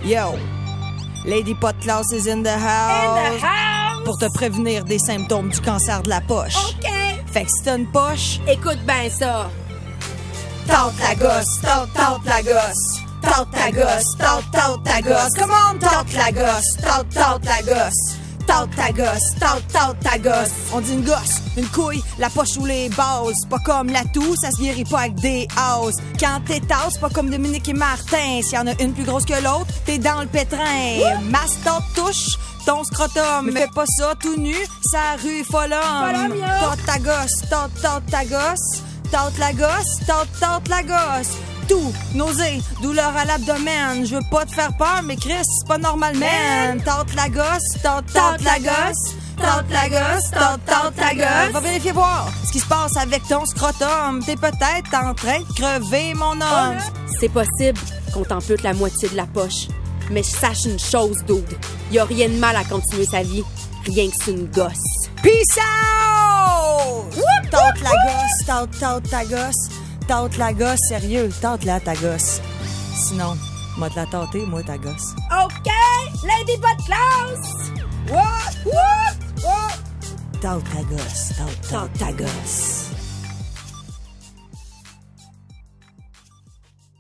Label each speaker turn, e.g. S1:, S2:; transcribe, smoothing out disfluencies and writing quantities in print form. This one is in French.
S1: Yo, Lady Pot Claus is in the house. Pour te prévenir des symptômes du cancer de la poche.
S2: OK.
S1: Fait que si t'as une poche,
S2: Écoute bien ça.
S1: tente la gosse, tente la gosse. Tente ta gosse, tente ta gosse. Comment tente la gosse, tente la gosse. Tente ta gosse, tente ta gosse. On dit une gosse, une couille, la poche ou les bases. Pas comme la toux, ça se guérit pas avec des hausses. Quand t'es tasse, pas comme Dominique et Martin. S'il y en a une plus grosse que l'autre, t'es dans le pétrin. Masse ton touche, ton scrotum. Mais fais pas ça tout nu, ça rue Folhomme. Tente ta gosse, tente ta gosse. Tente la gosse, tente la gosse. Tout, nausée, douleur à l'abdomen. Je veux pas te faire peur, mais Chris, c'est pas normal, man. Tente la gosse, tente la gosse. Tente la gosse, tente la gosse. Va vérifier voir ce qui se passe avec ton scrotum. T'es peut-être en train de crever, mon homme.
S2: C'est possible qu'on t'ampute la moitié de la poche. Mais sache une chose, dude. Y a rien de mal à continuer sa vie. Rien que c'est une gosse.
S1: Peace out! Tente la gosse, tente ta gosse. Tente la gosse, sérieux, tente-la ta gosse. Sinon, moi te la tenter, moi ta gosse.
S2: OK, Lady Pot Claus!
S1: What? Tente ta gosse, tente ta gosse.